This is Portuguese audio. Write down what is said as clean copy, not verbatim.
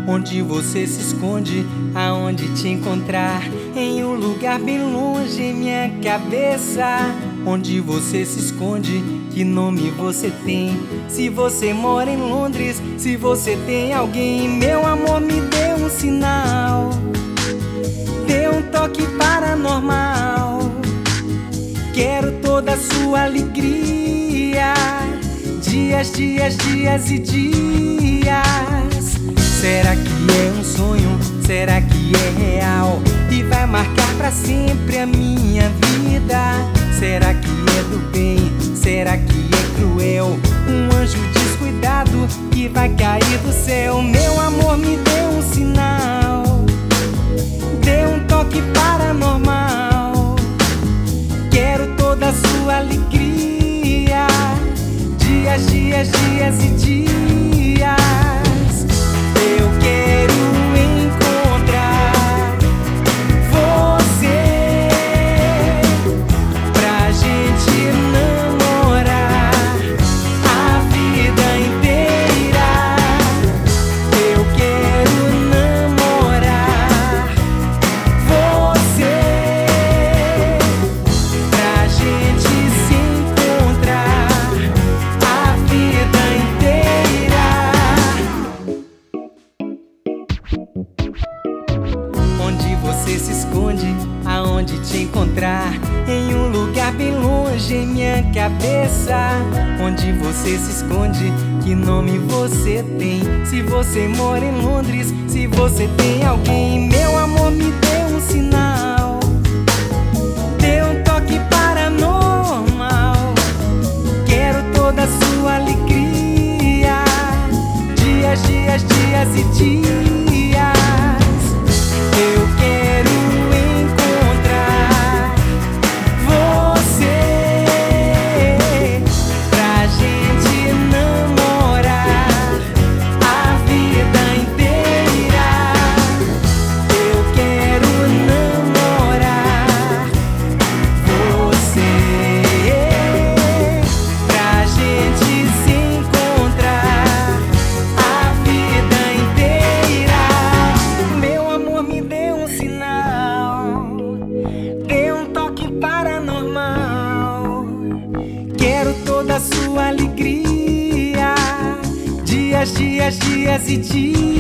onde você se esconde, aonde te encontrar, em um lugar bem longe em minha cabeça. Onde você se esconde, que nome você tem? Se você mora em Londres, se você tem alguém. Meu amor, me dê um sinal, dê um toque paranormal. Quero toda a sua alegria, dias, dias, dias e dias. Será que é um sonho? Será que é real? E vai marcar pra sempre a minha vida? Será que é do bem? Será que é cruel? Um anjo descuidado que vai cair do céu. Meu amor, me dê um sinal, dê um toque paranormal. Quero toda a sua alegria, dias, dias, dias e dias. Eu quero encontrar você pra gente namorar a vida inteira. Eu quero namorar você pra gente se encontrar a vida inteira. Onde você se esconde, aonde te encontrar, em um lugar bem longe em minha cabeça. Onde você se esconde, que nome você tem? Se você mora em Londres, se você tem alguém. Meu amor, me dê um sinal, dê um toque paranormal. Quero toda a sua alegria, dias, dias, dias e dias. Eu quero encontrar você pra gente namorar a vida inteira. Eu quero namorar você pra gente se encontrar a vida inteira. Meu amor, me dê um sinal, dê um toque paranormal. Quero toda a sua alegria, dias, dias, dias e dias.